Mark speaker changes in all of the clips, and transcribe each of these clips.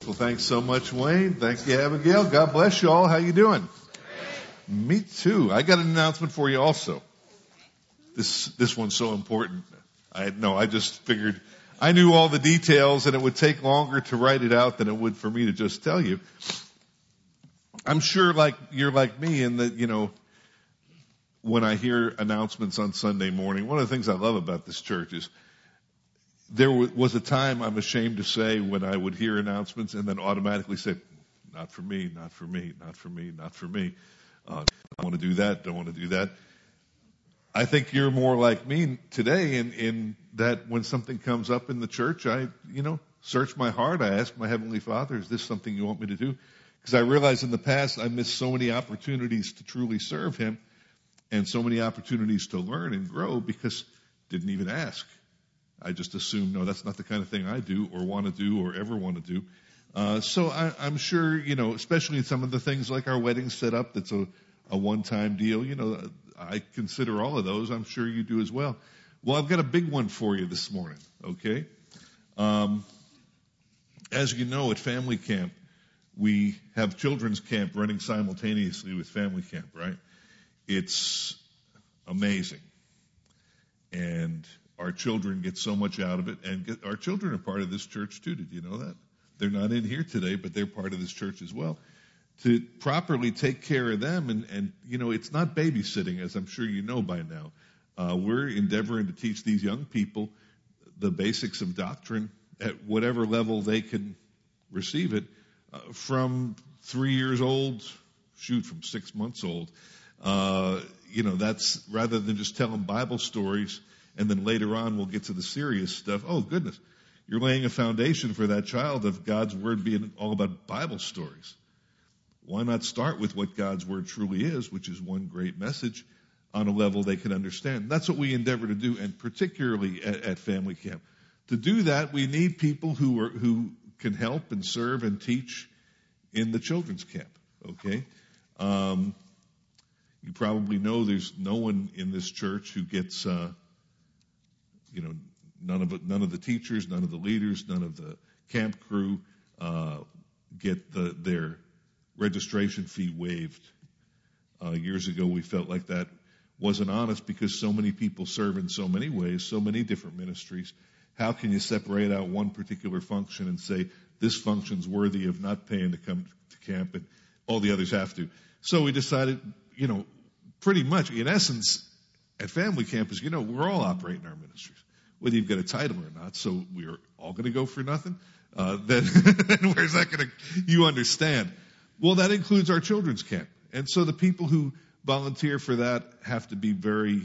Speaker 1: Well, thanks so much, Wayne. Thank you, Abigail. God bless you all. How you doing? Me too. I got an announcement for you also. This one's so important. I just figured I knew all the details and it would take longer to write it out than it would for me to just tell you. I'm sure you're like me in that, when I hear announcements on Sunday morning, one of the things I love about this church is there was a time I'm ashamed to say when I would hear announcements and then automatically say, not for me, not for me, not for me, not for me. I want to do that, don't want to do that. I think you're more like me today in that when something comes up in the church, I search my heart. I ask my Heavenly Father, is this something you want me to do? Because I realize in the past I missed so many opportunities to truly serve Him and so many opportunities to learn and grow because didn't even ask. I just assumed, no, that's not the kind of thing I do or want to do or ever want to do. So I'm sure, especially in some of the things like our wedding setup, that's a one-time deal. I consider all of those. I'm sure you do as well. Well, I've got a big one for you this morning, okay? As you know, at Family Camp, we have children's camp running simultaneously with Family Camp, right? It's amazing. And our children get so much out of it, and our children are part of this church too. Did you know that? They're not in here today, but they're part of this church as well. To properly take care of them, and it's not babysitting, as I'm sure you know by now. We're endeavoring to teach these young people the basics of doctrine at whatever level they can receive it, from 3 years old, from 6 months old. That's rather than just tell them Bible stories. And then later on, we'll get to the serious stuff. Oh, goodness. You're laying a foundation for that child of God's Word being all about Bible stories. Why not start with what God's Word truly is, which is one great message on a level they can understand? That's what we endeavor to do, and particularly at Family Camp. To do that, we need people who can help and serve and teach in the children's camp, okay? You probably know there's no one in this church who gets... none of the teachers, none of the leaders, none of the camp crew get their registration fee waived. Years ago, we felt like that wasn't honest because so many people serve in so many ways, so many different ministries. How can you separate out one particular function and say this function's worthy of not paying to come to camp and all the others have to? So we decided, pretty much, in essence, at Family Camp is, we're all operating our ministries, whether you've got a title or not. So we're all going to go for nothing. Then where's that going to? You understand? Well, that includes our children's camp, and so the people who volunteer for that have to be very,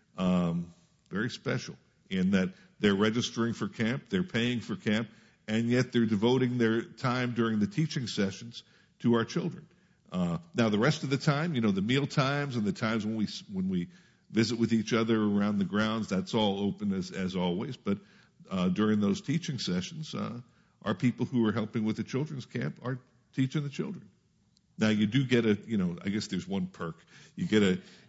Speaker 1: very special in that they're registering for camp, they're paying for camp, and yet they're devoting their time during the teaching sessions to our children. Now, the rest of the time, the meal times and the times when we visit with each other around the grounds, that's all open as always. But during those teaching sessions, our people who are helping with the children's camp are teaching the children. Now you do get I guess there's one perk. You get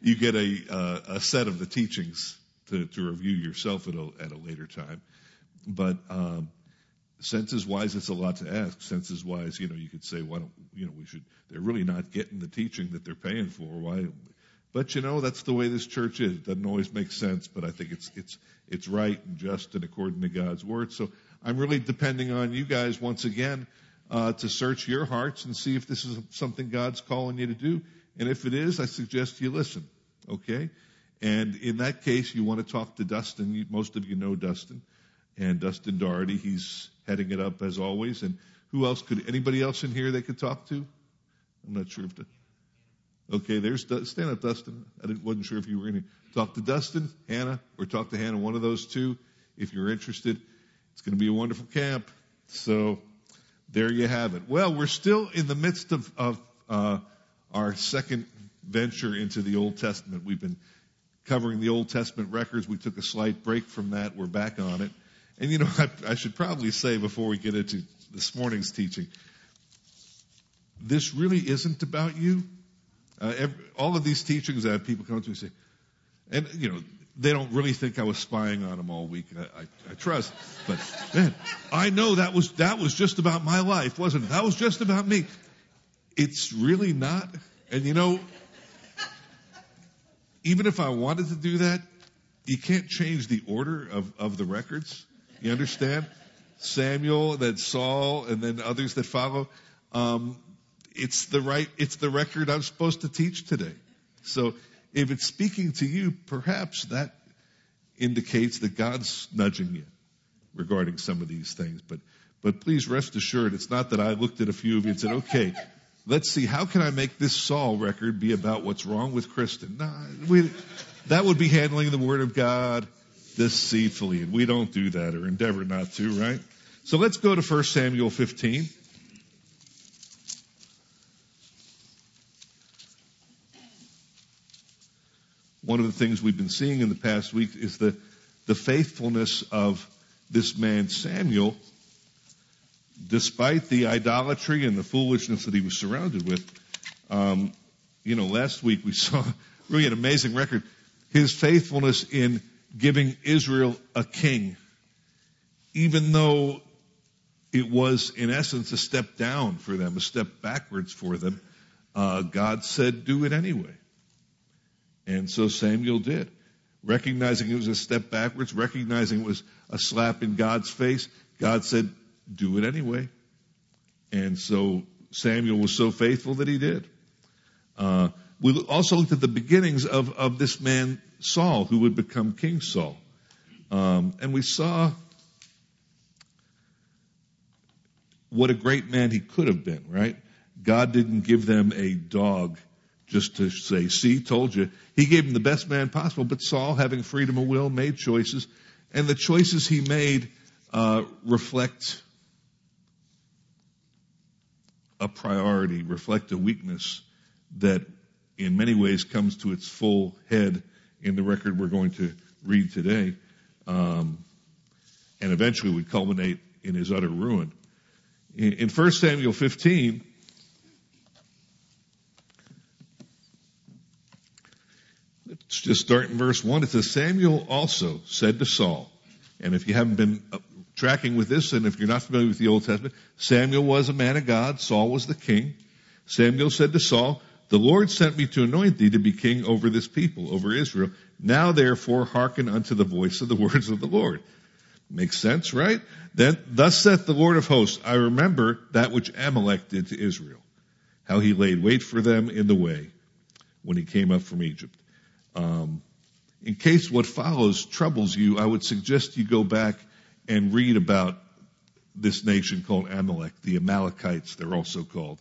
Speaker 1: a set of the teachings to review yourself at a later time. But census-wise, it's a lot to ask. Census-wise, you could say, why don't we should? They're really not getting the teaching that they're paying for. Why? But that's the way this church is. It doesn't always make sense, but I think it's right and just and according to God's word. So I'm really depending on you guys once again to search your hearts and see if this is something God's calling you to do. And if it is, I suggest you listen. Okay? And in that case, you want to talk to Dustin. Most of you know Dustin. And Dustin Doherty, he's heading it up as always. And who else anybody else in here they could talk to? I'm not sure if okay, stand up, Dustin. Wasn't sure if you were going to talk to Dustin, Hannah, or talk to Hannah, one of those two, if you're interested. It's going to be a wonderful camp. So there you have it. Well, we're still in the midst of our second venture into the Old Testament. We've been covering the Old Testament records. We took a slight break from that. We're back on it. And, I should probably say before we get into this morning's teaching, this really isn't about you. All of these teachings that people come to and say, and, they don't really think I was spying on them all week. I trust. But man, I know that was just about my life, wasn't it? That was just about me. It's really not. And even if I wanted to do that, you can't change the order of the records. You understand? Samuel, then Saul, and then others that follow. It's the record I'm supposed to teach today. So if it's speaking to you, perhaps that indicates that God's nudging you regarding some of these things. But please rest assured, it's not that I looked at a few of you and said, okay, let's see, how can I make this Saul record be about what's wrong with Kristen? No, that would be handling the Word of God deceitfully, and we don't do that or endeavor not to, right? So let's go to 1 Samuel 15. One of the things we've been seeing in the past week is the faithfulness of this man Samuel, despite the idolatry and the foolishness that he was surrounded with. Last week we saw really an amazing record. His faithfulness in giving Israel a king, even though it was in essence a step down for them, a step backwards for them, God said, do it anyway. And so Samuel did. Recognizing it was a step backwards, recognizing it was a slap in God's face, God said, do it anyway. And so Samuel was so faithful that he did. We also looked at the beginnings of this man Saul, who would become King Saul. And we saw what a great man he could have been, right? God didn't give them a dog just to say, see, told you. He gave him the best man possible, but Saul, having freedom of will, made choices. And the choices he made reflect a priority, reflect a weakness that in many ways comes to its full head in the record we're going to read today, and eventually would culminate in his utter ruin. In 1 Samuel 15, let's just start in verse 1. It says, Samuel also said to Saul, and if you haven't been tracking with this, and if you're not familiar with the Old Testament, Samuel was a man of God, Saul was the king. Samuel said to Saul, the Lord sent me to anoint thee to be king over this people, over Israel. Now therefore hearken unto the voice of the words of the Lord. Makes sense, right? Then, thus saith the Lord of hosts, I remember that which Amalek did to Israel, how he laid wait for them in the way when he came up from Egypt. In case what follows troubles you, I would suggest you go back and read about this nation called Amalek, the Amalekites, they're also called.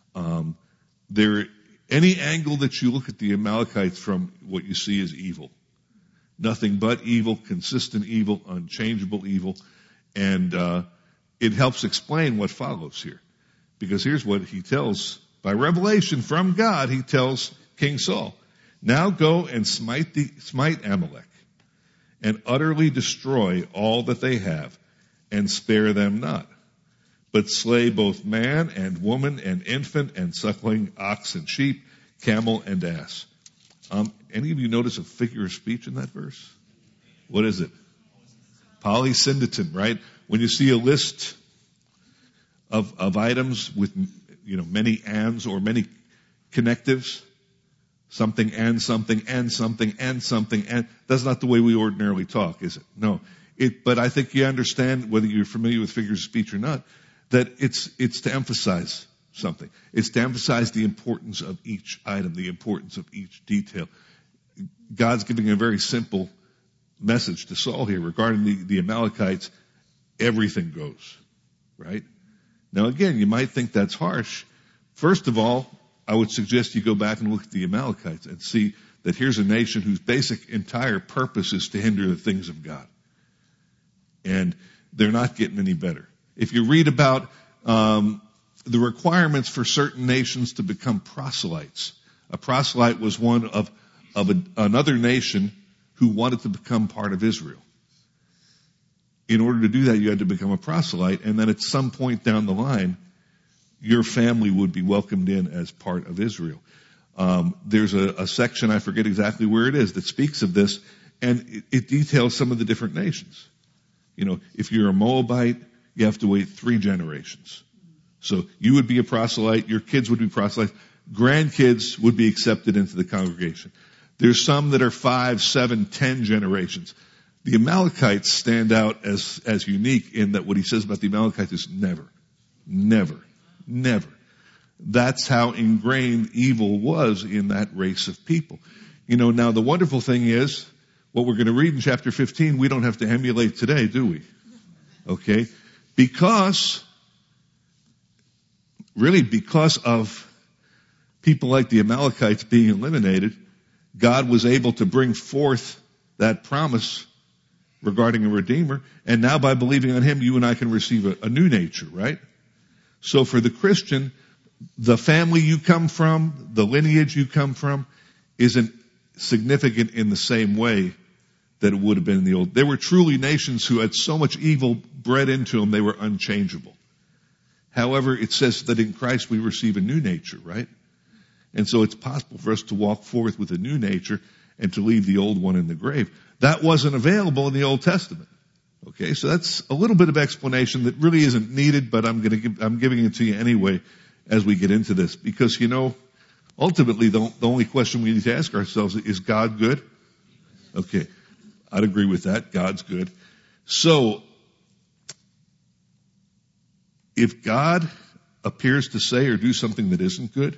Speaker 1: Any angle that you look at the Amalekites from, what you see is evil. Nothing but evil, consistent evil, unchangeable evil. And it helps explain what follows here. Because here's what he tells, by revelation from God, he tells King Saul, now go and smite Amalek, and utterly destroy all that they have, and spare them not. But slay both man and woman and infant and suckling, ox and sheep, camel and ass. Any of you notice a figure of speech in that verse? What is it? Polysyndeton, right? When you see a list of items with, many ands or many connectives, something and something and something and something, and that's not the way we ordinarily talk, is it? No. But I think you understand, whether you're familiar with figures of speech or not, that it's to emphasize something. It's to emphasize the importance of each item, the importance of each detail. God's giving a very simple message to Saul here regarding the Amalekites. Everything goes, right? Now again, you might think that's harsh. First of all, I would suggest you go back and look at the Amalekites and see that here's a nation whose basic entire purpose is to hinder the things of God. And they're not getting any better. If you read about the requirements for certain nations to become proselytes, a proselyte was one of another nation who wanted to become part of Israel. In order to do that, you had to become a proselyte, and then at some point down the line, your family would be welcomed in as part of Israel. There's a section, I forget exactly where it is, that speaks of this, and it details some of the different nations. You know, if you're a Moabite, you have to wait 3 generations. So you would be a proselyte, your kids would be proselytes, grandkids would be accepted into the congregation. There's some that are 5, 7, 10 generations. The Amalekites stand out as unique in that what he says about the Amalekites is never, never, never. That's how ingrained evil was in that race of people. You know, now the wonderful thing is, what we're going to read in chapter 15, we don't have to emulate today, do we? Okay? Because of people like the Amalekites being eliminated, God was able to bring forth that promise regarding a Redeemer. And now by believing on Him, you and I can receive a new nature, right? So for the Christian, the family you come from, the lineage you come from, isn't significant in the same way that it would have been in the old. There were truly nations who had so much evil bred into them, they were unchangeable. However, it says that in Christ we receive a new nature, right? And so it's possible for us to walk forth with a new nature and to leave the old one in the grave. That wasn't available in the Old Testament. Okay, so that's a little bit of explanation that really isn't needed, but I'm giving it to you anyway as we get into this. Because, you know, ultimately the only question we need to ask ourselves is God good? Okay, I'd agree with that. God's good. So, if God appears to say or do something that isn't good,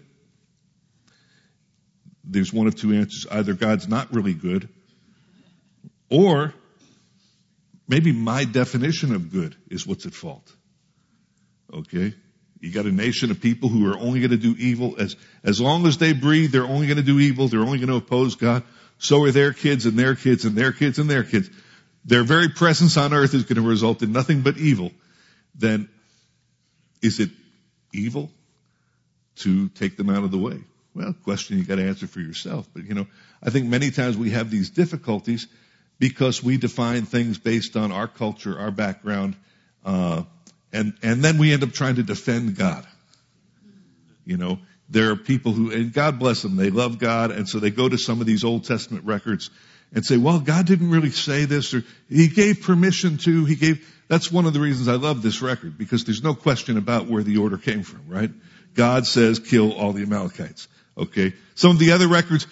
Speaker 1: there's one of 2 answers. Either God's not really good, or maybe my definition of good is what's at fault. Okay? You got a nation of people who are only going to do evil. As long as they breathe, they're only going to do evil. They're only going to oppose God. So are their kids and their kids and their kids and their kids. Their very presence on earth is going to result in nothing but evil. Then, is it evil to take them out of the way? Well, question you got to answer for yourself. But, you know, I think many times we have these difficulties because we define things based on our culture, our background, and then we end up trying to defend God. You know, there are people who, and God bless them, they love God, and so they go to some of these Old Testament records and say, well, God didn't really say this, or He gave permission to, that's one of the reasons I love this record, because there's no question about where the order came from, right? God says, kill all the Amalekites. Okay? Some of the other records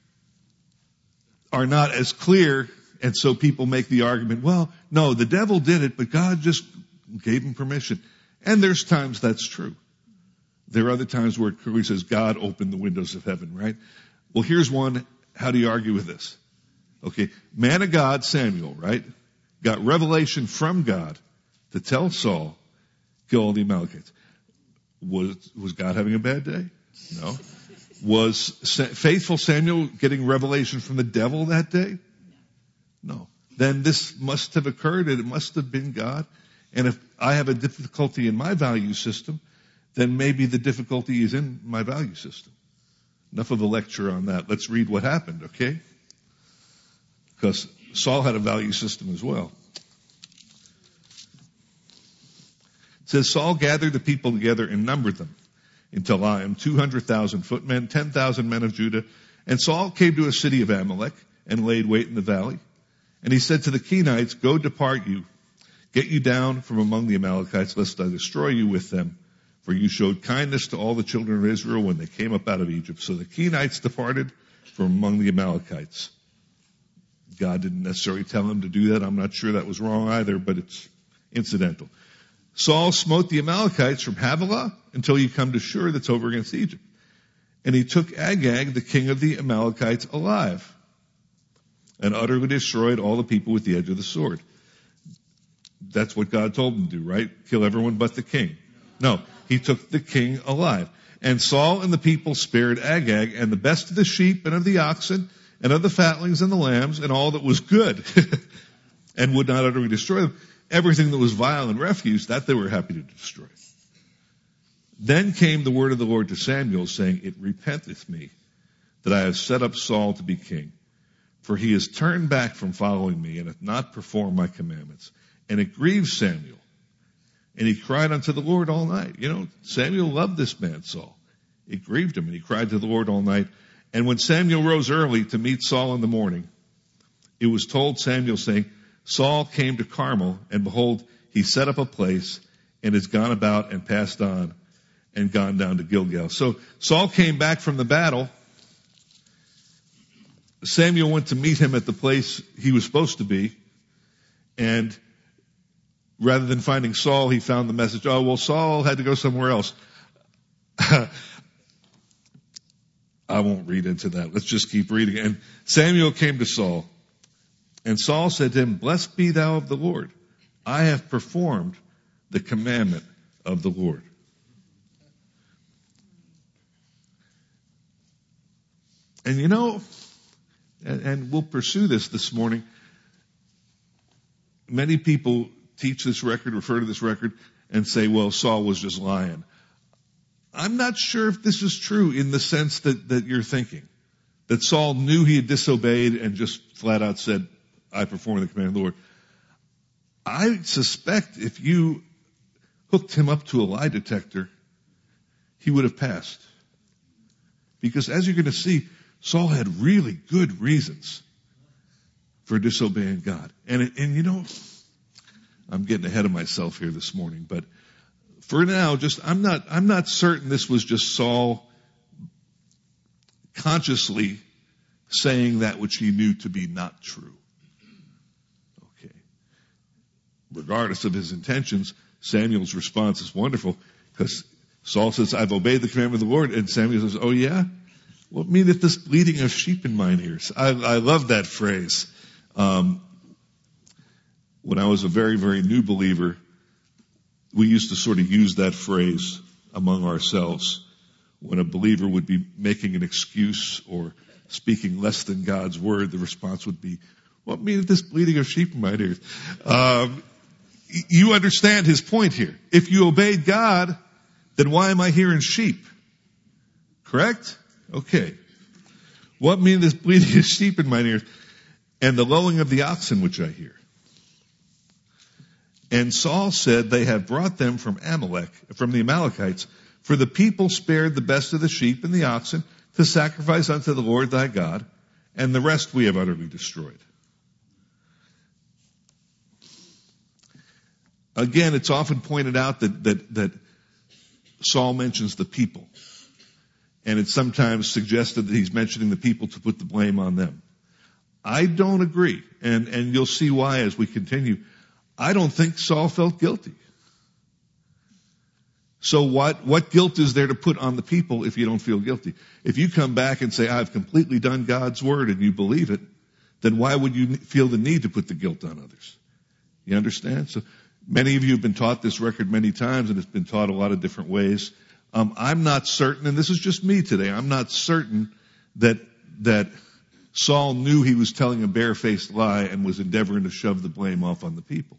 Speaker 1: are not as clear, and so people make the argument, well, no, the devil did it, but God just gave him permission. And there's times that's true. There are other times where it clearly says God opened the windows of heaven, right? Well, here's one. How do you argue with this? Okay, man of God, Samuel, right, got revelation from God to tell Saul, kill all the Amalekites. Was God having a bad day? No. Was faithful Samuel getting revelation from the devil that day? No. Then this must have occurred, and it must have been God. And if I have a difficulty in my value system, then maybe the difficulty is in my value system. Enough of a lecture on that. Let's read what happened, okay? Because Saul had a value system as well. It says, Saul gathered the people together and numbered them in Telaim, 200,000 footmen, 10,000 men of Judah. And Saul came to a city of Amalek and laid wait in the valley. And he said to the Kenites, go depart you, get you down from among the Amalekites, lest I destroy you with them. For you showed kindness to all the children of Israel when they came up out of Egypt. So the Kenites departed from among the Amalekites. God didn't necessarily tell him to do that. I'm not sure that was wrong either, but it's incidental. Saul smote the Amalekites from Havilah until you come to Shur that's over against Egypt. And he took Agag, the king of the Amalekites, alive and utterly destroyed all the people with the edge of the sword. That's what God told him to do, right? Kill everyone but the king. No, he took the king alive. And Saul and the people spared Agag and the best of the sheep and of the oxen and of the fatlings and the lambs and all that was good and would not utterly destroy them. Everything that was vile and refuse, that they were happy to destroy. Then came the word of the Lord to Samuel, saying, it repenteth me that I have set up Saul to be king. For he has turned back from following me and hath not performed my commandments. And it grieved Samuel. And he cried unto the Lord all night. You know, Samuel loved this man, Saul. It grieved him, and he cried to the Lord all night. And when Samuel rose early to meet Saul in the morning, it was told Samuel, saying, Saul came to Carmel, and behold, he set up a place, and has gone about and passed on, and gone down to Gilgal. So Saul came back from the battle. Samuel went to meet him at the place he was supposed to be, and rather than finding Saul, he found the message, oh, well, Saul had to go somewhere else. I won't read into that. Let's just keep reading. And Samuel came to Saul, and Saul said to him, Blessed be thou of the Lord. I have performed the commandment of the Lord. And you know, and we'll pursue this morning, many people teach this record, refer to this record, and say, well, Saul was just lying. I'm not sure if this is true in the sense that you're thinking. That Saul knew he had disobeyed and just flat out said, I perform the command of the Lord. I suspect if you hooked him up to a lie detector, he would have passed. Because as you're going to see, Saul had really good reasons for disobeying God. And you know, I'm getting ahead of myself here this morning, but for now, I'm not certain this was just Saul consciously saying that which he knew to be not true. Okay. Regardless of his intentions, Samuel's response is wonderful, because Saul says, I've obeyed the commandment of the Lord, and Samuel says, oh yeah? What meaneth this bleating of sheep in mine ears? I love that phrase. When I was a very, very new believer, we used to sort of use that phrase among ourselves. When a believer would be making an excuse or speaking less than God's word, the response would be, what meaneth this bleating of sheep in mine ears? You understand his point here. If you obeyed God, then why am I hearing sheep? Correct? Okay. What meaneth this bleating of sheep in mine ears? And the lowing of the oxen which I hear. And Saul said, they have brought them from Amalek, from the Amalekites, for the people spared the best of the sheep and the oxen to sacrifice unto the Lord thy God, and the rest we have utterly destroyed. Again, it's often pointed out that Saul mentions the people. And it's sometimes suggested that he's mentioning the people to put the blame on them. I don't agree. And you'll see why as we continue. I don't think Saul felt guilty. So what guilt is there to put on the people if you don't feel guilty? If you come back and say, I've completely done God's word, and you believe it, then why would you feel the need to put the guilt on others? You understand? So many of you have been taught this record many times, and it's been taught a lot of different ways. I'm not certain, and this is just me today, I'm not certain that Saul knew he was telling a barefaced lie and was endeavoring to shove the blame off on the people.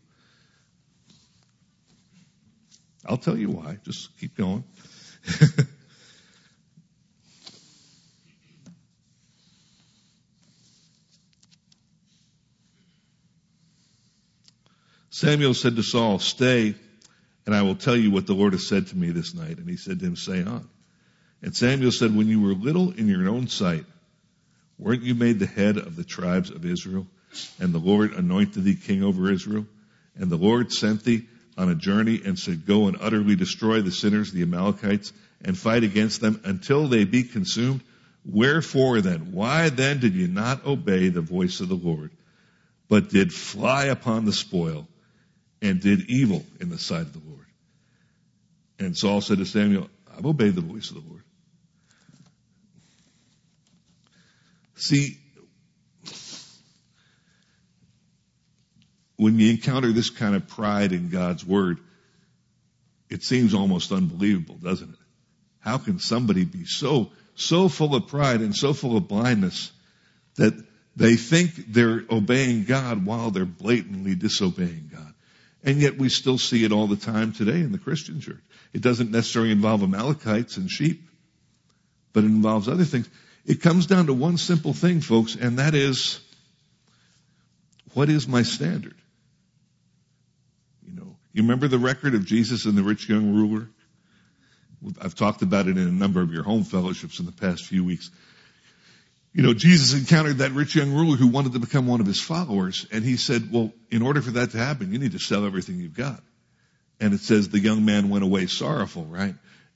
Speaker 1: I'll tell you why. Just keep going. Samuel said to Saul, stay, and I will tell you what the Lord has said to me this night. And he said to him, say on. And Samuel said, when you were little in your own sight, weren't you made the head of the tribes of Israel? And the Lord anointed thee king over Israel? And the Lord sent thee on a journey and said, go and utterly destroy the sinners, the Amalekites, and fight against them until they be consumed. Wherefore then? Why then did you not obey the voice of the Lord, but did fly upon the spoil and did evil in the sight of the Lord? And Saul said to Samuel, I've obeyed the voice of the Lord. See, when you encounter this kind of pride in God's word, it seems almost unbelievable, doesn't it? How can somebody be so full of pride and so full of blindness that they think they're obeying God while they're blatantly disobeying God? And yet we still see it all the time today in the Christian church. It doesn't necessarily involve Amalekites and sheep, but it involves other things. It comes down to one simple thing, folks, and that is, what is my standard? You remember the record of Jesus and the rich young ruler? I've talked about it in a number of your home fellowships in the past few weeks. Jesus encountered that rich young ruler who wanted to become one of his followers. And he said, well, in order for that to happen, you need to sell everything you've got. And it says the young man went away sorrowful, right?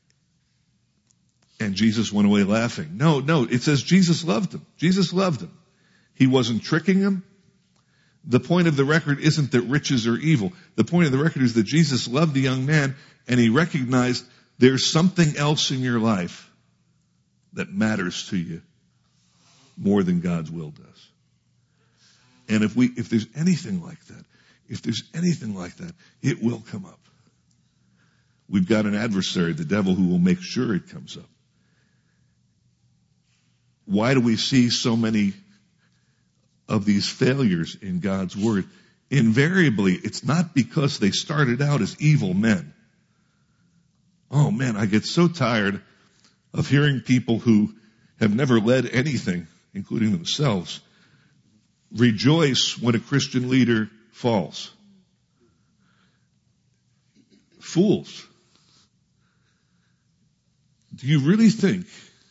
Speaker 1: And Jesus went away laughing. No, it says Jesus loved him. Jesus loved him. He wasn't tricking him. The point of the record isn't that riches are evil. The point of the record is that Jesus loved the young man, and he recognized there's something else in your life that matters to you more than God's will does. And if there's anything like that, it will come up. We've got an adversary, the devil, who will make sure it comes up. Why do we see so many of these failures in God's word? Invariably, it's not because they started out as evil men. Oh man, I get so tired of hearing people who have never led anything, including themselves, rejoice when a Christian leader falls. Fools. Do you really think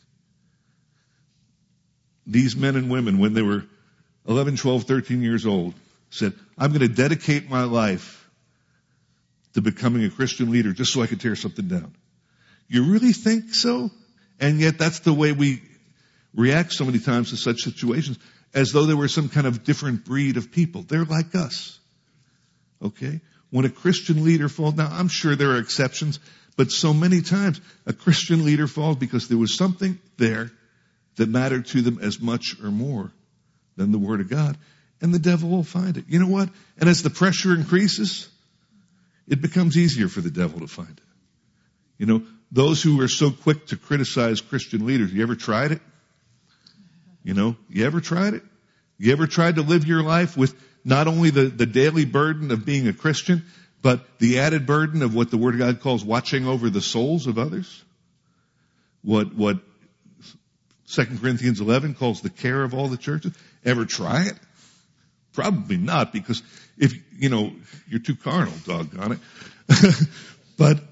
Speaker 1: these men and women, when they were 11, 12, 13 years old, said, I'm going to dedicate my life to becoming a Christian leader just so I could tear something down? You really think so? And yet that's the way we react so many times to such situations, as though they were some kind of different breed of people. They're like us. Okay? When a Christian leader falls, now I'm sure there are exceptions, but so many times a Christian leader falls because there was something there that mattered to them as much or more than the Word of God. And the devil will find it. You know what? And as the pressure increases, it becomes easier for the devil to find it. Those who are so quick to criticize Christian leaders, you ever tried it? You ever tried it? You ever tried to live your life with not only the daily burden of being a Christian, but the added burden of what the Word of God calls watching over the souls of others? What 2 Corinthians 11 calls the care of all the churches? Ever try it? Probably not, because if, you're too carnal, doggone it. But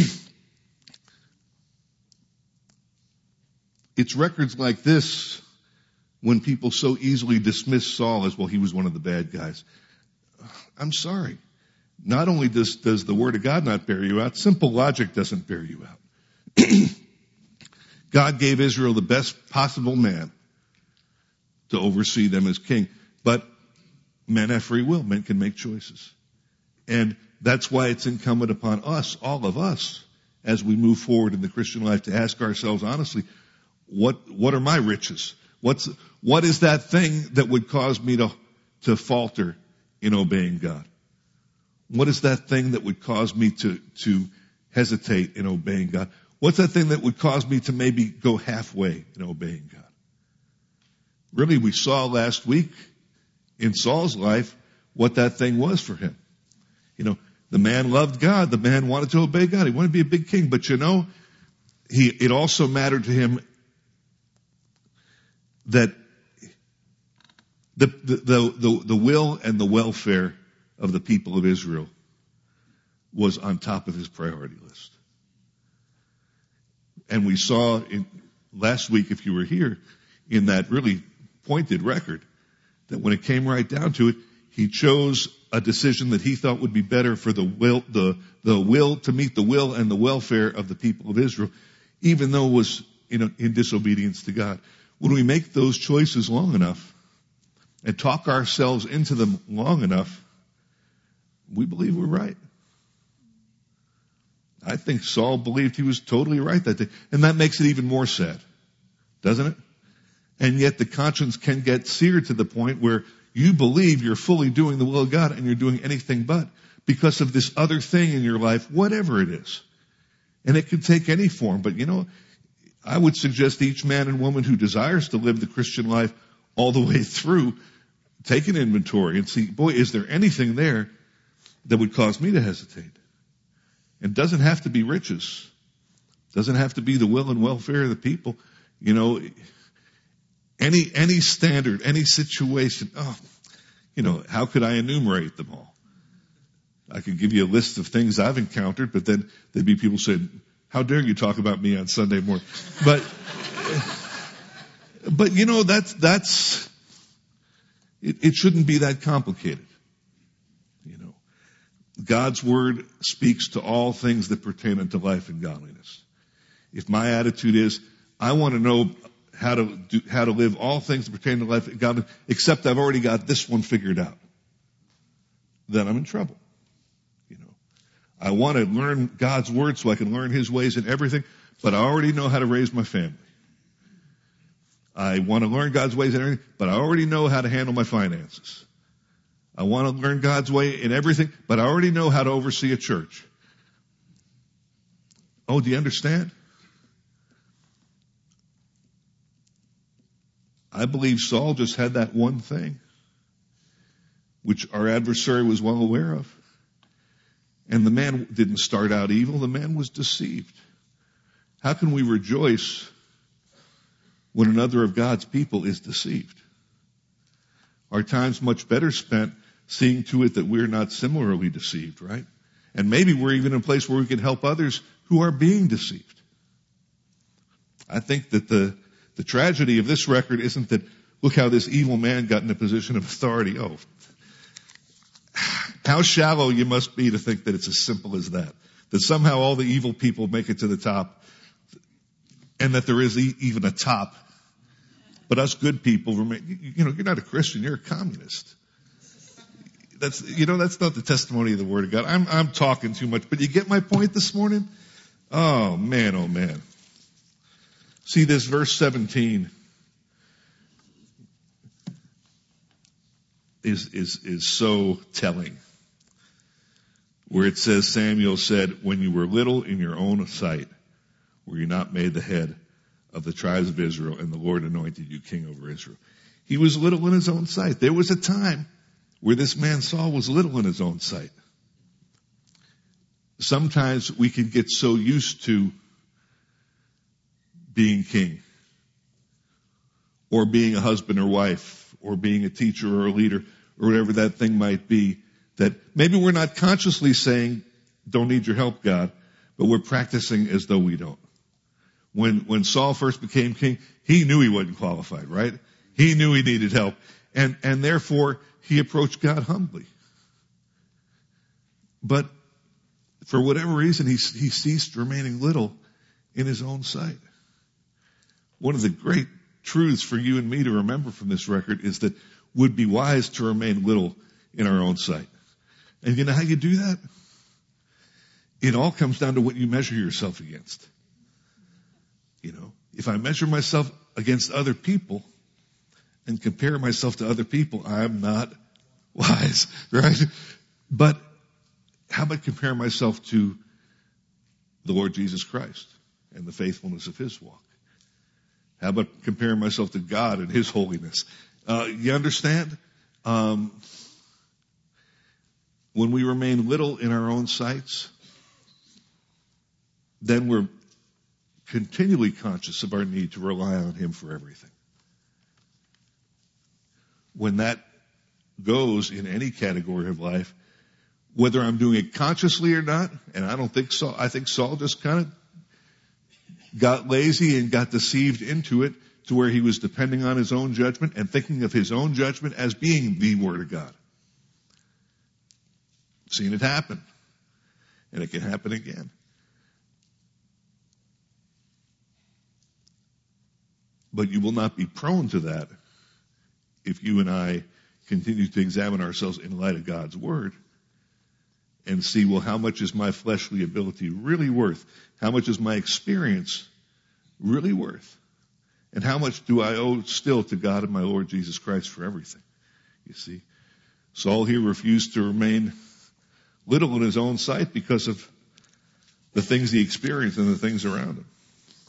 Speaker 1: it's records like this when people so easily dismiss Saul as, well, he was one of the bad guys. I'm sorry. Not only does the Word of God not bear you out, simple logic doesn't bear you out. God gave Israel the best possible man to oversee them as king. But men have free will. Men can make choices. And that's why it's incumbent upon us, all of us, as we move forward in the Christian life, to ask ourselves honestly, what are my riches? What is that thing that would cause me to falter in obeying God? What is that thing that would cause me to hesitate in obeying God? What's that thing that would cause me to maybe go halfway in obeying God? Really, we saw last week in Saul's life what that thing was for him. The man loved God. The man wanted to obey God. He wanted to be a big king. But it also mattered to him that the will and the welfare of the people of Israel was on top of his priority list. And we saw last week, if you were here, in that really pointed record, that when it came right down to it, he chose a decision that he thought would be better for the will to meet the will and the welfare of the people of Israel, even though it was in disobedience to God. When we make those choices long enough and talk ourselves into them long enough, we believe we're right. I think Saul believed he was totally right that day. And that makes it even more sad, doesn't it? And yet the conscience can get seared to the point where you believe you're fully doing the will of God and you're doing anything but because of this other thing in your life, whatever it is. And it can take any form. But I would suggest each man and woman who desires to live the Christian life all the way through, take an inventory and see, boy, is there anything there that would cause me to hesitate? It doesn't have to be riches. It doesn't have to be the will and welfare of the people. Any standard, any situation, how could I enumerate them all? I could give you a list of things I've encountered, but then there'd be people saying, how dare you talk about me on Sunday morning? But But it shouldn't be that complicated. God's word speaks to all things that pertain unto life and godliness. If my attitude is, I want to know how to live all things that pertain to life and godliness, except I've already got this one figured out, then I'm in trouble. I want to learn God's word so I can learn his ways and everything, but I already know how to raise my family. I want to learn God's ways and everything, but I already know how to handle my finances. I want to learn God's way in everything, but I already know how to oversee a church. Oh, do you understand? I believe Saul just had that one thing, which our adversary was well aware of. And the man didn't start out evil. The man was deceived. How can we rejoice when another of God's people is deceived? Our time's much better spent seeing to it that we're not similarly deceived, right? And maybe we're even in a place where we can help others who are being deceived. I think that the tragedy of this record isn't that, look how this evil man got in a position of authority. Oh, how shallow you must be to think that it's as simple as that. That somehow all the evil people make it to the top, and that there is even a top. But us good people remain, you're not a Christian, you're a communist. That's not the testimony of the Word of God. I'm talking too much, but you get my point this morning? Oh man. See, this verse 17 is so telling. Where it says, Samuel said, when you were little in your own sight, were you not made the head of the tribes of Israel, and the Lord anointed you king over Israel. He was little in his own sight. There was a time where this man Saul was little in his own sight. Sometimes we can get so used to being king, or being a husband or wife, or being a teacher or a leader, or whatever that thing might be, that maybe we're not consciously saying, don't need your help, God, but we're practicing as though we don't. When Saul first became king, he knew he wasn't qualified, right? He knew he needed help. And therefore, he approached God humbly. But for whatever reason, he ceased remaining little in his own sight. One of the great truths for you and me to remember from this record is that it would be wise to remain little in our own sight. And you know how you do that? It all comes down to what you measure yourself against. If I measure myself against other people and compare myself to other people, I'm not wise, right? But how about compare myself to the Lord Jesus Christ and the faithfulness of his walk? How about comparing myself to God and his holiness? You understand? When we remain little in our own sights, then we're continually conscious of our need to rely on him for everything. When that goes in any category of life, whether I'm doing it consciously or not, and I don't think so, I think Saul just kind of got lazy and got deceived into it to where he was depending on his own judgment and thinking of his own judgment as being the Word of God. Seen it happen. And it can happen again. But you will not be prone to that if you and I continue to examine ourselves in light of God's Word and see, well, how much is my fleshly ability really worth? How much is my experience really worth? And how much do I owe still to God and my Lord Jesus Christ for everything? You see, Saul here refused to remain little in his own sight because of the things he experienced and the things around him.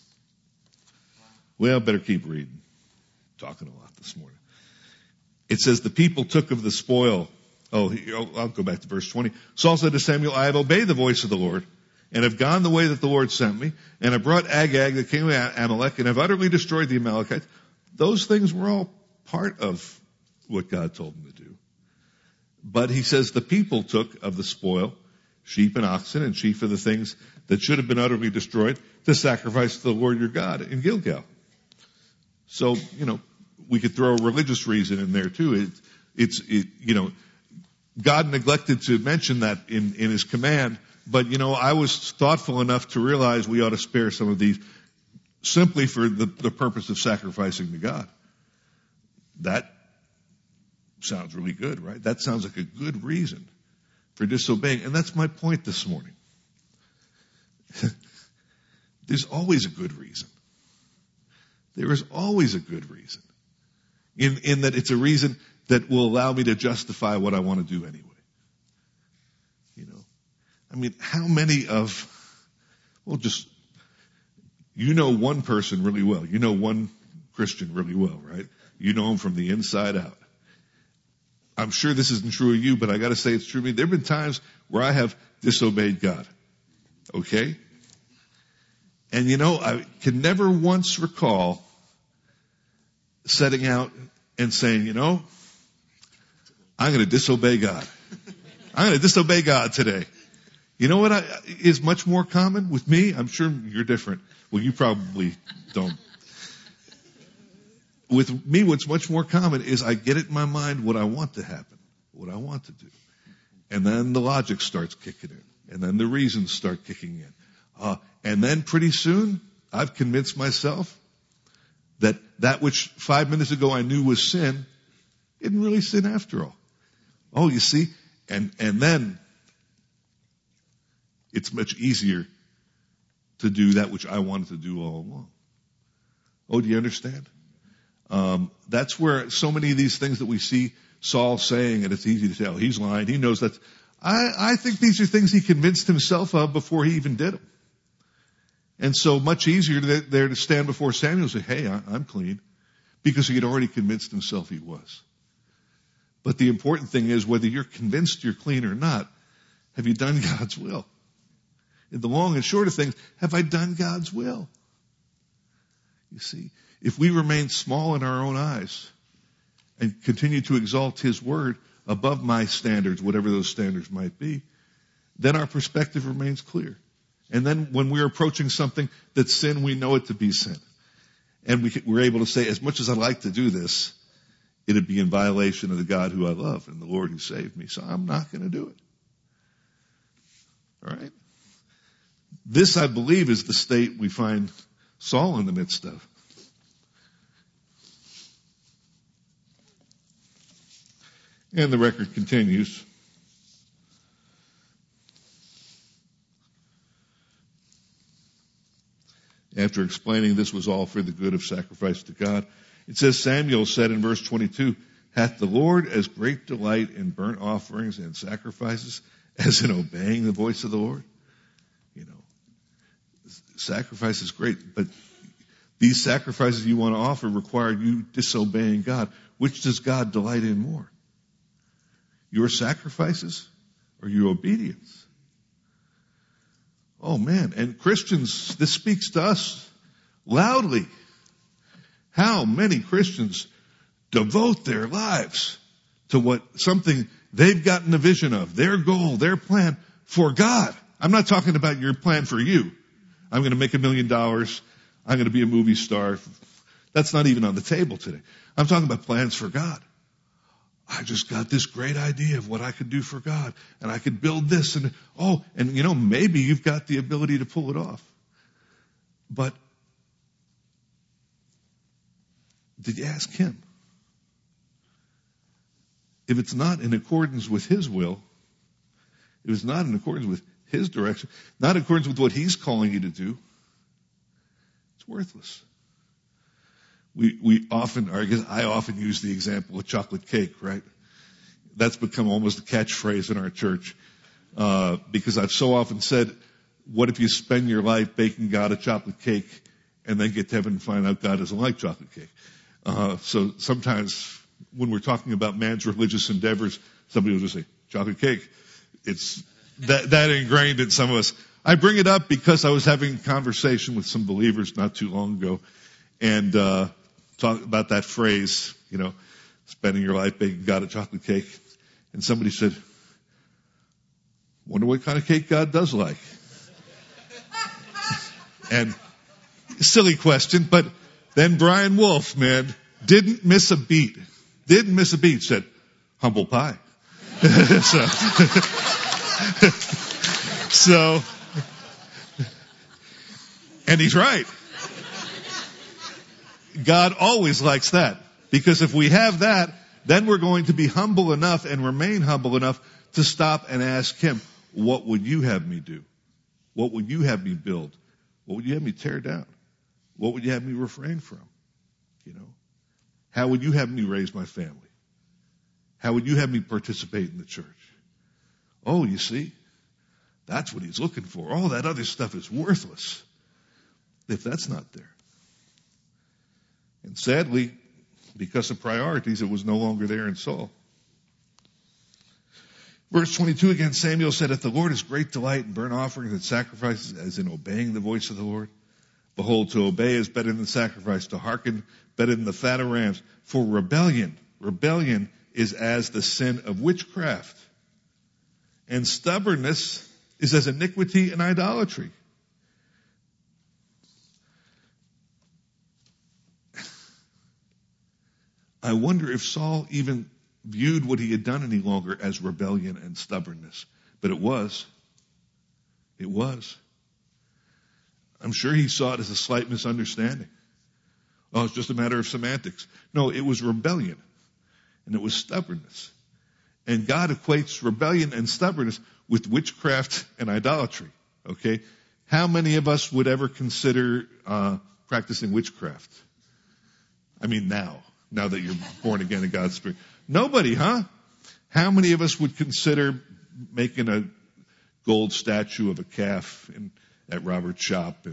Speaker 1: Well, better keep reading. Talking a lot this morning. It says, the people took of the spoil. I'll go back to verse 20. Saul said to Samuel, I have obeyed the voice of the Lord, and have gone the way that the Lord sent me, and have brought Agag, the king of Amalek, and have utterly destroyed the Amalekites. Those things were all part of what God told him to do. But he says the people took of the spoil, sheep and oxen, and chief of the things that should have been utterly destroyed, to sacrifice to the Lord your God in Gilgal. So, we could throw a religious reason in there too. God neglected to mention that in his command, but I was thoughtful enough to realize we ought to spare some of these simply for the purpose of sacrificing to God. That sounds really good, right? That sounds like a good reason for disobeying. And that's my point this morning. There's always a good reason. There is always a good reason. In that it's a reason that will allow me to justify what I want to do anyway. How many one person really well. You know one Christian really well, right? You know him from the inside out. I'm sure this isn't true of you, but I got to say it's true of me. There have been times where I have disobeyed God. Okay? And I can never once recall setting out and saying, I'm going to disobey God. I'm going to disobey God today. You know what is much more common with me? I'm sure you're different. Well, you probably don't. With me, what's much more common is I get it in my mind what I want to happen, what I want to do. And then the logic starts kicking in. And then the reasons start kicking in. And then pretty soon, I've convinced myself that which 5 minutes ago I knew was sin, isn't really sin after all. Oh, you see? And then it's much easier to do that which I wanted to do all along. Oh, do you understand? That's where so many of these things that we see Saul saying, and it's easy to tell he's lying. He knows that. I think these are things he convinced himself of before he even did them. And so much easier there to stand before Samuel and say, hey, I'm clean, because he had already convinced himself he was. But the important thing is whether you're convinced you're clean or not, have you done God's will? In the long and short of things, have I done God's will? You see, if we remain small in our own eyes and continue to exalt His word above my standards, whatever those standards might be, then our perspective remains clear. And then when we're approaching something that's sin, we know it to be sin. And we're able to say, as much as I'd like to do this, it'd be in violation of the God who I love and the Lord who saved me, so I'm not going to do it. All right? This, I believe, is the state we find Saul in the midst of. And the record continues. After explaining this was all for the good of sacrifice to God, it says, Samuel said in verse 22, hath the Lord as great delight in burnt offerings and sacrifices as in obeying the voice of the Lord? Sacrifice is great, but these sacrifices you want to offer require you disobeying God. Which does God delight in more? Your sacrifices or your obedience? Oh man, and Christians, this speaks to us loudly. How many Christians devote their lives to something they've gotten a vision of, their goal, their plan for God. I'm not talking about your plan for you. I'm going to make $1 million. I'm going to be a movie star. That's not even on the table today. I'm talking about plans for God. I just got this great idea of what I could do for God, and I could build this, and maybe you've got the ability to pull it off. But did you ask Him? If it's not in accordance with His will, if it's not in accordance with His direction, not in accordance with what He's calling you to do, it's worthless. I often use the example of chocolate cake, right? That's become almost a catchphrase in our church, because I've so often said, what if you spend your life baking God a chocolate cake and then get to heaven and find out God doesn't like chocolate cake? So sometimes when we're talking about man's religious endeavors, somebody will just say, chocolate cake. It's that ingrained in some of us. I bring it up because I was having a conversation with some believers not too long ago, and talk about that phrase, spending your life baking God a chocolate cake. And somebody said, wonder what kind of cake God does like. And silly question, but Then Brian Wolf, man, didn't miss a beat. Didn't miss a beat. Said, humble pie. So, and he's right. God always likes that. Because if we have that, then we're going to be humble enough and remain humble enough to stop and ask him, what would you have me do? What would you have me build? What would you have me tear down? What would you have me refrain from? You know, how would you have me raise my family? How would you have me participate in the church? Oh, you see, that's what he's looking for. All that other stuff is worthless if that's not there. And sadly, because of priorities, it was no longer there in Saul. Verse 22 again, Samuel said, if the Lord has great delight in burnt offerings and sacrifices as in obeying the voice of the Lord, behold, to obey is better than sacrifice, to hearken better than the fat of rams. For rebellion is as the sin of witchcraft, and stubbornness is as iniquity and idolatry. I wonder if Saul even viewed what he had done any longer as rebellion and stubbornness. But it was. It was. I'm sure he saw it as a slight misunderstanding. Oh, it's just a matter of semantics. No, it was rebellion. And it was stubbornness. And God equates rebellion and stubbornness with witchcraft and idolatry. Okay? How many of us would ever consider practicing witchcraft? I mean now that you're born again in God's Spirit. Nobody, huh? How many of us would consider making a gold statue of a calf at Robert's shop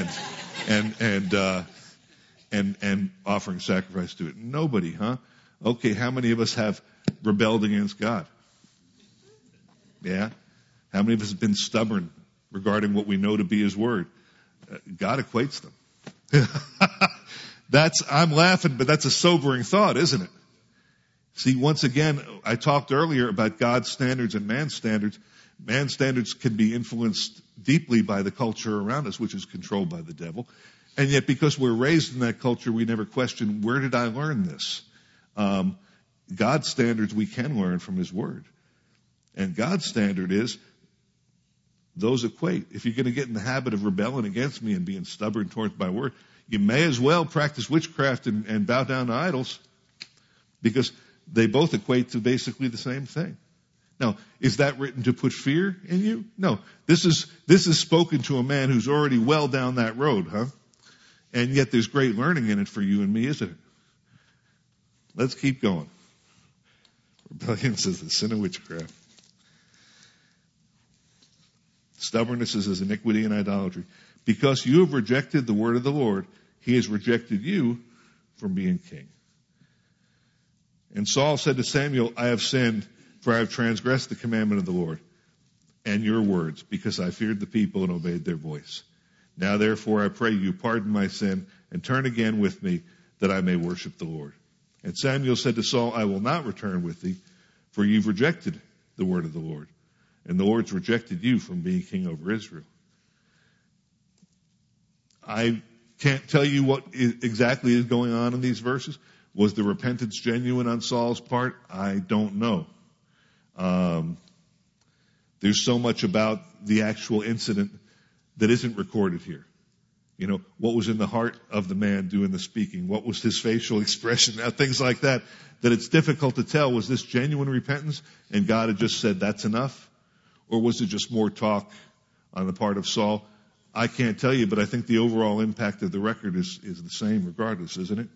Speaker 1: and offering sacrifice to it? Nobody, huh? Okay, how many of us have rebelled against God? Yeah? How many of us have been stubborn regarding what we know to be His Word? God equates them. I'm laughing, but that's a sobering thought, isn't it? See, once again, I talked earlier about God's standards and man's standards. Man's standards can be influenced deeply by the culture around us, which is controlled by the devil. And yet, because we're raised in that culture, we never question, where did I learn this? God's standards we can learn from His Word. And God's standard is, those equate. If you're going to get in the habit of rebelling against me and being stubborn towards my Word, you may as well practice witchcraft and bow down to idols, because they both equate to basically the same thing. Now, is that written to put fear in you? No. This is spoken to a man who's already well down that road, huh? And yet there's great learning in it for you and me, isn't it? Let's keep going. Rebellion says the sin of witchcraft. Stubbornness is as iniquity and idolatry. Because you have rejected the word of the Lord, He has rejected you from being king. And Saul said to Samuel, I have sinned, for I have transgressed the commandment of the Lord and your words, because I feared the people and obeyed their voice. Now therefore I pray you, pardon my sin, and turn again with me, that I may worship the Lord. And Samuel said to Saul, I will not return with thee, for you've rejected the word of the Lord, and the Lord's rejected you from being king over Israel. I can't tell you what exactly is going on in these verses. Was the repentance genuine on Saul's part? I don't know. There's so much about the actual incident that isn't recorded here. You know, what was in the heart of the man doing the speaking? What was his facial expression? Things like that it's difficult to tell. Was this genuine repentance and God had just said that's enough? Or was it just more talk on the part of Saul? I can't tell you, but I think the overall impact of the record is the same regardless, isn't it?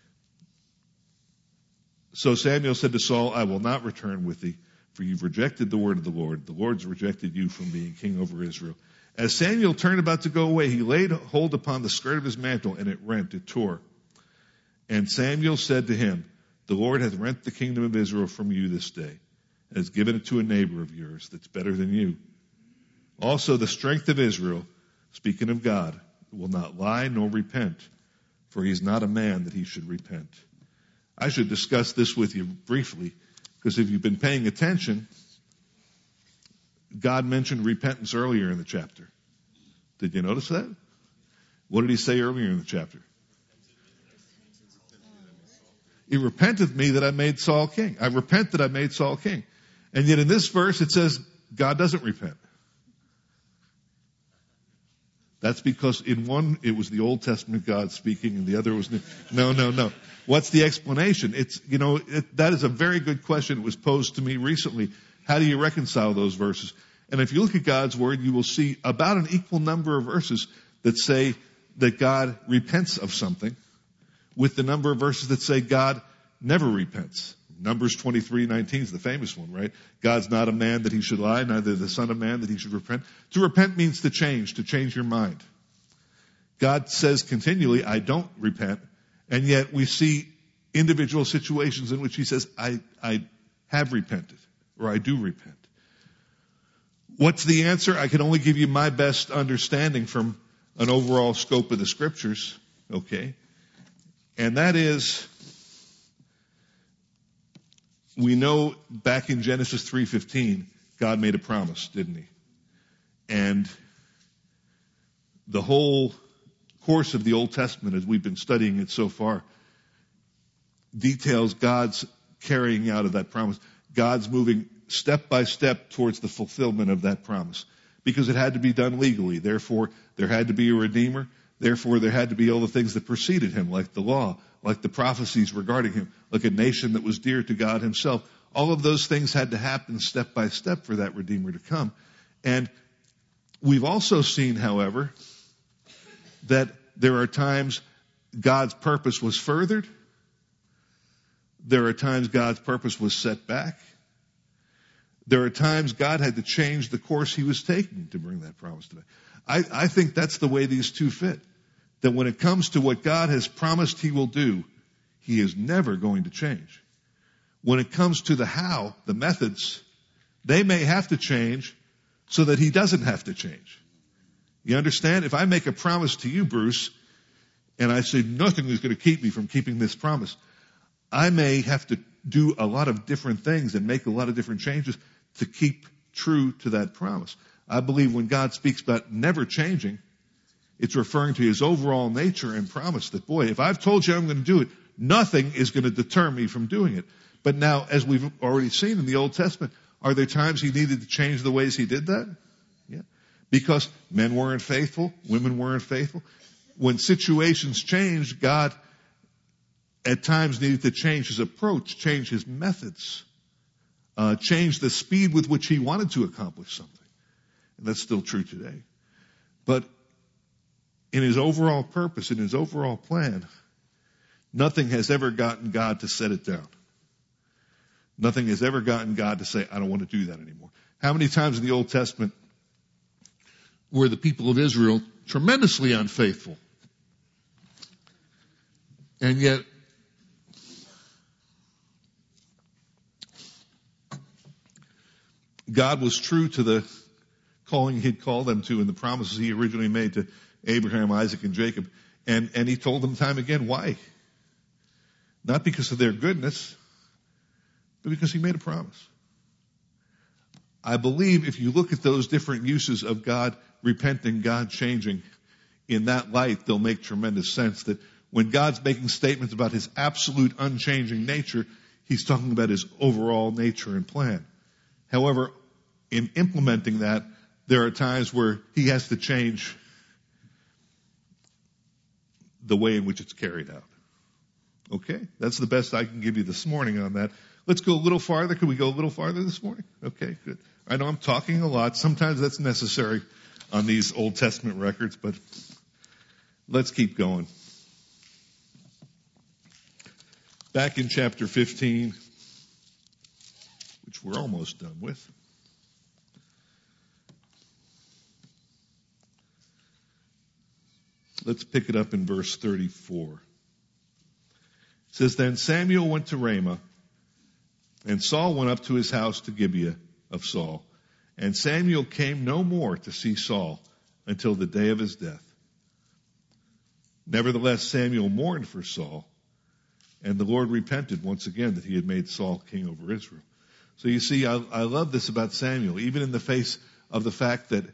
Speaker 1: So Samuel said to Saul, I will not return with thee, for you've rejected the word of the Lord. The Lord's rejected you from being king over Israel. As Samuel turned about to go away, he laid hold upon the skirt of his mantle, and it tore. And Samuel said to him, the Lord hath rent the kingdom of Israel from you this day, and has given it to a neighbor of yours that's better than you. Also the strength of Israel, speaking of God, will not lie nor repent, for he is not a man that he should repent. I should discuss this with you briefly, because if you've been paying attention, God mentioned repentance earlier in the chapter. Did you notice that? What did He say earlier in the chapter? It repenteth me that I made Saul king. I repent that I made Saul king. And yet in this verse it says God doesn't repent. That's because in one it was the Old Testament God speaking and the other was new. No. What's the explanation? That is a very good question. It was posed to me recently. How do you reconcile those verses? And if you look at God's Word, you will see about an equal number of verses that say that God repents of something with the number of verses that say God never repents. Numbers 23:19 is the famous one, right? God's not a man that he should lie, neither the son of man that he should repent. To repent means to change your mind. God says continually, I don't repent, and yet we see individual situations in which he says, I have repented, or I do repent. What's the answer? I can only give you my best understanding from an overall scope of the scriptures, okay? And that is, we know back in Genesis 3:15, God made a promise, didn't he? And the whole course of the Old Testament, as we've been studying it so far, details God's carrying out of that promise. God's moving step by step towards the fulfillment of that promise. Because it had to be done legally. Therefore, there had to be a redeemer. Therefore, there had to be all the things that preceded him, like the law, like the prophecies regarding him, like a nation that was dear to God himself. All of those things had to happen step by step for that redeemer to come. And we've also seen, however, that there are times God's purpose was furthered. There are times God's purpose was set back. There are times God had to change the course he was taking to bring that promise to pass. I think that's the way these two fit. That when it comes to what God has promised he will do, he is never going to change. When it comes to the how, the methods, they may have to change so that he doesn't have to change. You understand? If I make a promise to you, Bruce, and I say nothing is going to keep me from keeping this promise, I may have to do a lot of different things and make a lot of different changes to keep true to that promise. I believe when God speaks about never changing, it's referring to his overall nature and promise that, boy, if I've told you I'm going to do it, nothing is going to deter me from doing it. But now, as we've already seen in the Old Testament, are there times he needed to change the ways he did that? Yeah. Because men weren't faithful, women weren't faithful. When situations changed, God at times needed to change his approach, change his methods, change the speed with which he wanted to accomplish something. And that's still true today. But in his overall purpose, in his overall plan, nothing has ever gotten God to set it down. Nothing has ever gotten God to say, I don't want to do that anymore. How many times in the Old Testament were the people of Israel tremendously unfaithful? And yet, God was true to the calling he'd called them to and the promises he originally made to Abraham, Isaac, and Jacob. And he told them time again why. Not because of their goodness, but because he made a promise. I believe if you look at those different uses of God repenting, God changing, in that light, they'll make tremendous sense that when God's making statements about his absolute unchanging nature, he's talking about his overall nature and plan. However, in implementing that, there are times where he has to change the way in which it's carried out. Okay? That's the best I can give you this morning on that. Let's go a little farther. Can we go a little farther this morning? Okay, good. I know I'm talking a lot. Sometimes that's necessary on these Old Testament records, but let's keep going. Back in chapter 15, which we're almost done with. Let's pick it up in verse 34. It says, Then Samuel went to Ramah, and Saul went up to his house to Gibeah of Saul. And Samuel came no more to see Saul until the day of his death. Nevertheless, Samuel mourned for Saul, and the Lord repented once again that he had made Saul king over Israel. So you see, I love this about Samuel, even in the face of the fact that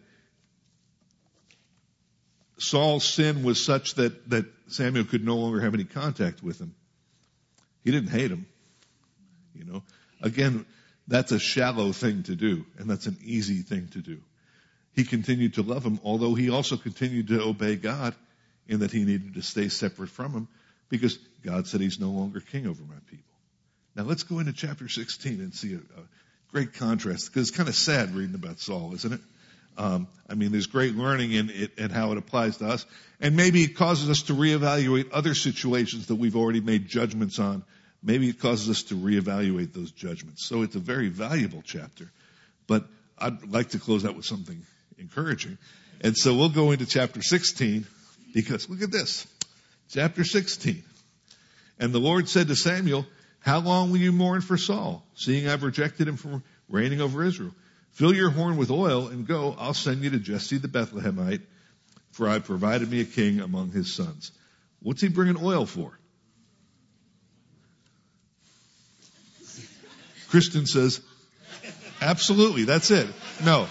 Speaker 1: Saul's sin was such that Samuel could no longer have any contact with him. He didn't hate him. Again, that's a shallow thing to do, and that's an easy thing to do. He continued to love him, although he also continued to obey God in that he needed to stay separate from him because God said he's no longer king over my people. Now let's go into chapter 16 and see a great contrast, because it's kind of sad reading about Saul, isn't it? There's great learning in it and how it applies to us. And maybe it causes us to reevaluate other situations that we've already made judgments on. Maybe it causes us to reevaluate those judgments. So it's a very valuable chapter. But I'd like to close out with something encouraging. And so we'll go into chapter 16, because look at this. Chapter 16. And the Lord said to Samuel, how long will you mourn for Saul, seeing I've rejected him from reigning over Israel? Fill your horn with oil and go. I'll send you to Jesse the Bethlehemite, for I provided me a king among his sons. What's he bringing oil for? Christian says, absolutely, that's it. No.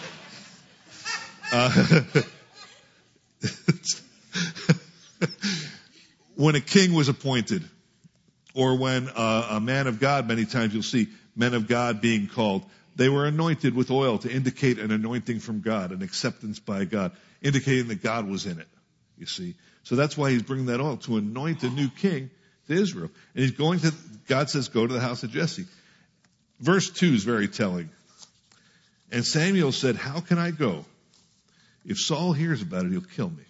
Speaker 1: When a king was appointed, or when a man of God, many times you'll see men of God being called, they were anointed with oil to indicate an anointing from God, an acceptance by God, indicating that God was in it, you see. So that's why he's bringing that oil, to anoint a new king to Israel. And God says, go to the house of Jesse. Verse 2 is very telling. And Samuel said, how can I go? If Saul hears about it, he'll kill me.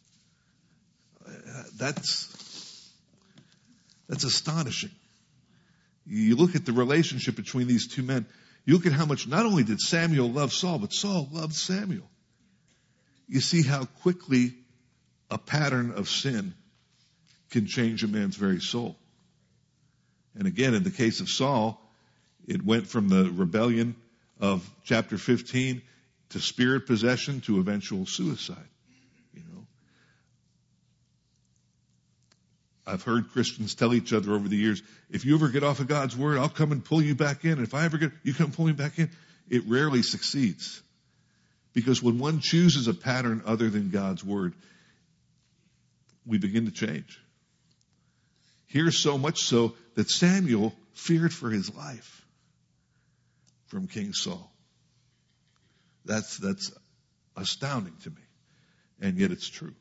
Speaker 1: That's astonishing. You look at the relationship between these two men. You look at how much not only did Samuel love Saul, but Saul loved Samuel. You see how quickly a pattern of sin can change a man's very soul. And again, in the case of Saul, it went from the rebellion of chapter 15 to spirit possession to eventual suicide. I've heard Christians tell each other over the years, if you ever get off of God's word, I'll come and pull you back in. If I ever you come pull me back in. It rarely succeeds. Because when one chooses a pattern other than God's word, we begin to change. Here's so much so that Samuel feared for his life from King Saul. That's astounding to me. And yet it's true.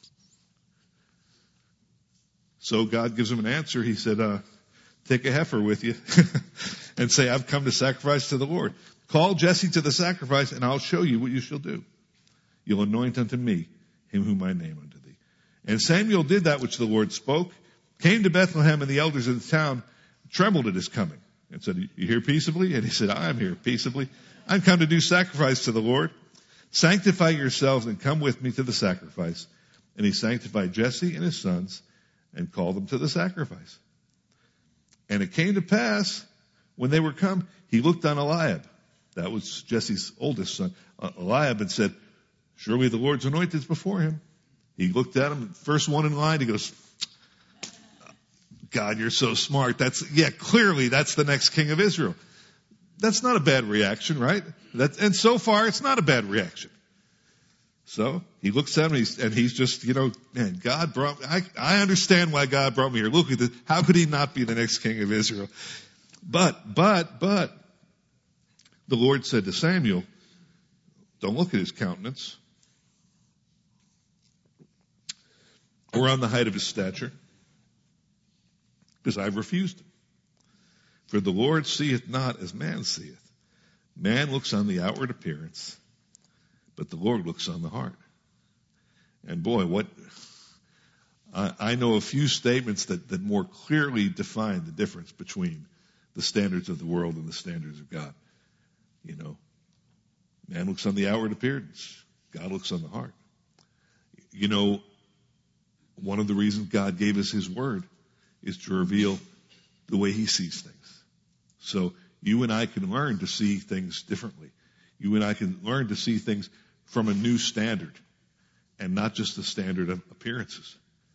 Speaker 1: So God gives him an answer. He said, take a heifer with you and say, I've come to sacrifice to the Lord. Call Jesse to the sacrifice, and I'll show you what you shall do. You'll anoint unto me him whom I name unto thee. And Samuel did that which the Lord spoke, came to Bethlehem, and the elders of the town trembled at his coming and said, you here peaceably? And he said, I am here peaceably. I'm come to do sacrifice to the Lord. Sanctify yourselves and come with me to the sacrifice. And he sanctified Jesse and his sons and called them to the sacrifice. And it came to pass, when they were come, he looked on Eliab. That was Jesse's oldest son. Eliab, and said, surely the Lord's anointed is before him. He looked at him, first one in line, he goes, God, you're so smart. Clearly that's the next king of Israel. That's not a bad reaction, right? And so far it's not a bad reaction. So he looks at him and he's just, man, God brought, I understand why God brought me here. Look at this. How could he not be the next king of Israel? But, the Lord said to Samuel, don't look at his countenance or on the height of his stature, because I've refused him. For the Lord seeth not as man seeth. Man looks on the outward appearance, but the Lord looks on the heart. And boy, I know a few statements that more clearly define the difference between the standards of the world and the standards of God. Man looks on the outward appearance. God looks on the heart. One of the reasons God gave us his word is to reveal the way he sees things. So you and I can learn to see things differently. You and I can learn to see things from a new standard and not just the standard of appearances.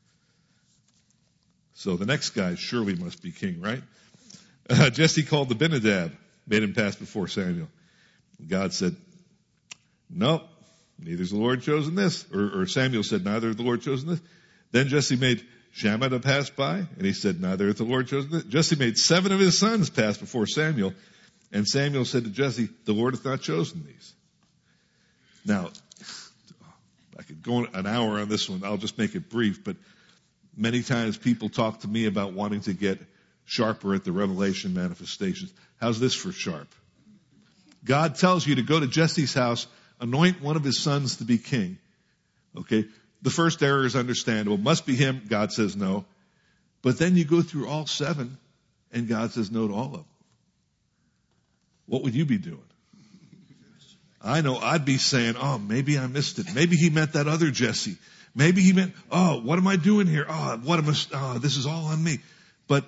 Speaker 1: So the next guy surely must be king, right? Jesse called Abinadab, made him pass before Samuel. God said, nope, neither's the Lord chosen this. Or Samuel said, neither the Lord chosen this. Then Jesse made Shammah to pass by? And he said, neither hath the Lord chosen it. Jesse made 7 of his sons pass before Samuel. And Samuel said to Jesse, the Lord hath not chosen these. Now, I could go an hour on this one. I'll just make it brief. But many times people talk to me about wanting to get sharper at the revelation manifestations. How's this for sharp? God tells you to go to Jesse's house, anoint one of his sons to be king. Okay? The first error is understandable. Must be him. God says no. But then you go through all 7 and God says no to all of them. What would you be doing? I know I'd be saying, oh, maybe I missed it. Maybe he meant that other Jesse. Maybe he meant, oh, what am I doing here? Oh, this is all on me. But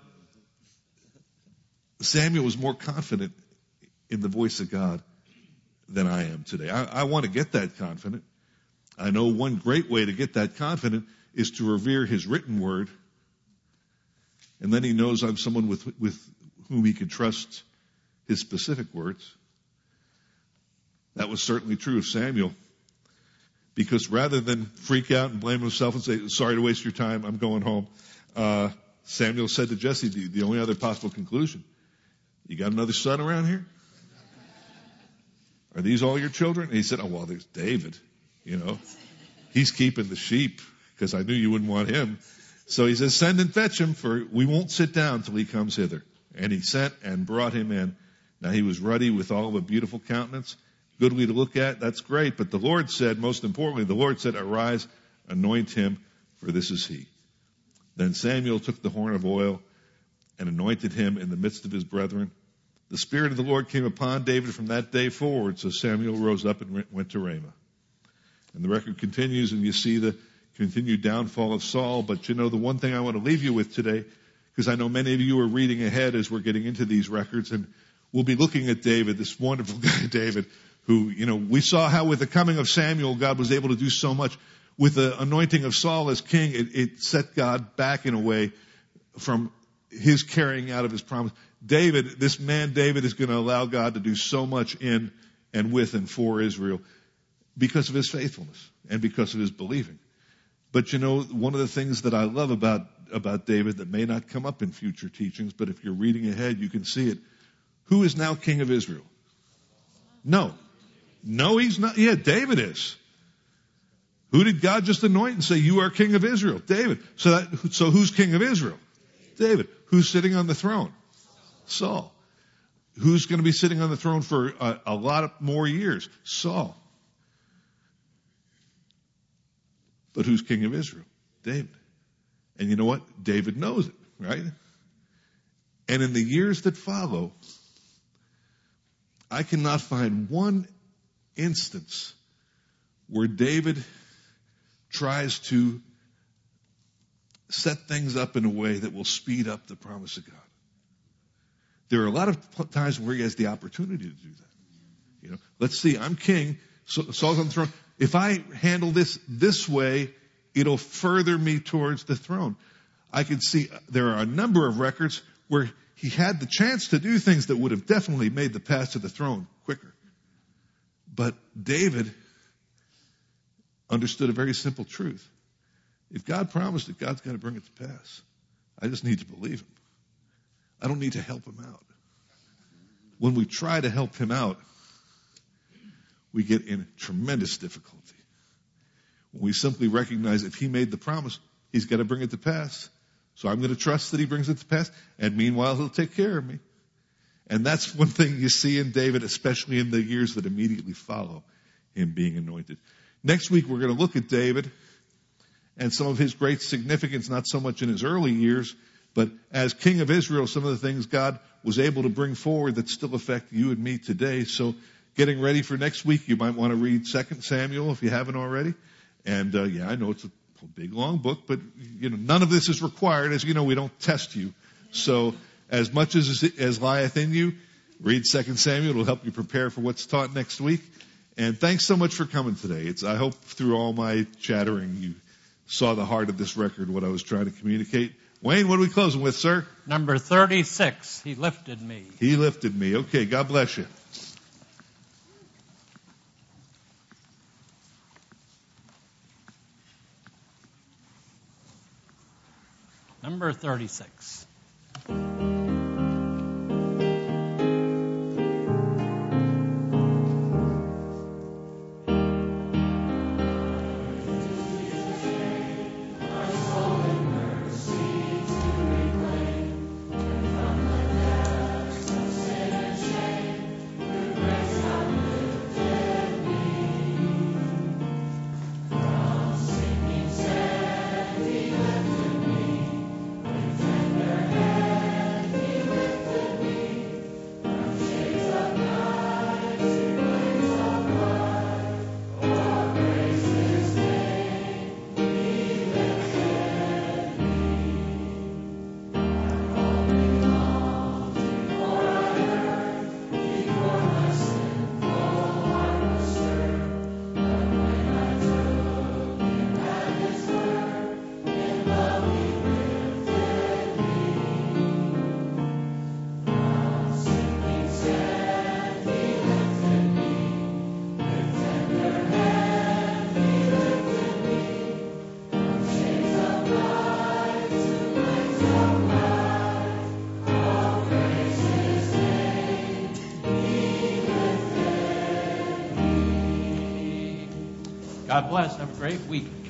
Speaker 1: Samuel was more confident in the voice of God than I am today. I want to get that confident. I know one great way to get that confident is to revere his written word. And then he knows I'm someone with whom he can trust his specific words. That was certainly true of Samuel. Because rather than freak out and blame himself and say, sorry to waste your time, I'm going home, Samuel said to Jesse, the only other possible conclusion, you got another son around here? Are these all your children? And he said, oh, well, there's David. He's keeping the sheep because I knew you wouldn't want him. So he says, send and fetch him, for we won't sit down till he comes hither. And he sent and brought him in. Now he was ruddy with all of a beautiful countenance, goodly to look at. That's great. But the Lord said, most importantly, the Lord said, arise, anoint him, for this is he. Then Samuel took the horn of oil and anointed him in the midst of his brethren. The Spirit of the Lord came upon David from that day forward. So Samuel rose up and went to Ramah. And the record continues, and you see the continued downfall of Saul. But the one thing I want to leave you with today, because I know many of you are reading ahead as we're getting into these records, and we'll be looking at David, this wonderful guy David, who, we saw how with the coming of Samuel, God was able to do so much. With the anointing of Saul as king, it set God back in a way from his carrying out of his promise. David, this man David, is going to allow God to do so much in and with and for Israel because of his faithfulness and because of his believing. But one of the things that I love about David that may not come up in future teachings, but if you're reading ahead, you can see it. Who is now king of Israel? No, he's not. Yeah, David is. Who did God just anoint and say, you are king of Israel? David. So who's king of Israel? David. Who's sitting on the throne? Saul. Who's going to be sitting on the throne for a lot more years? Saul. But who's king of Israel? David. And you know what? David knows it, right? And in the years that follow, I cannot find one instance where David tries to set things up in a way that will speed up the promise of God. There are a lot of times where he has the opportunity to do that. Let's see, I'm king, Saul's on the throne. If I handle this way, it'll further me towards the throne. I can see there are a number of records where he had the chance to do things that would have definitely made the path to the throne quicker. But David understood a very simple truth. If God promised it, God's got to bring it to pass. I just need to believe him. I don't need to help him out. When we try to help him out, we get in tremendous difficulty. When we simply recognize if he made the promise, he's got to bring it to pass. So I'm going to trust that he brings it to pass, and meanwhile he'll take care of me. And that's one thing you see in David, especially in the years that immediately follow him being anointed. Next week we're going to look at David and some of his great significance, not so much in his early years, but as king of Israel, some of the things God was able to bring forward that still affect you and me today. So getting ready for next week, you might want to read 2 Samuel if you haven't already. And I know it's a big, long book, but none of this is required. As you know, we don't test you. So as much as lieth in you, read 2 Samuel. It'll help you prepare for what's taught next week. And thanks so much for coming today. I hope through all my chattering you saw the heart of this record, what I was trying to communicate. Wayne, what are we closing with, sir?
Speaker 2: Number 36, He Lifted Me.
Speaker 1: He Lifted Me. Okay, God bless you.
Speaker 2: Number 36. God bless. Have a great week.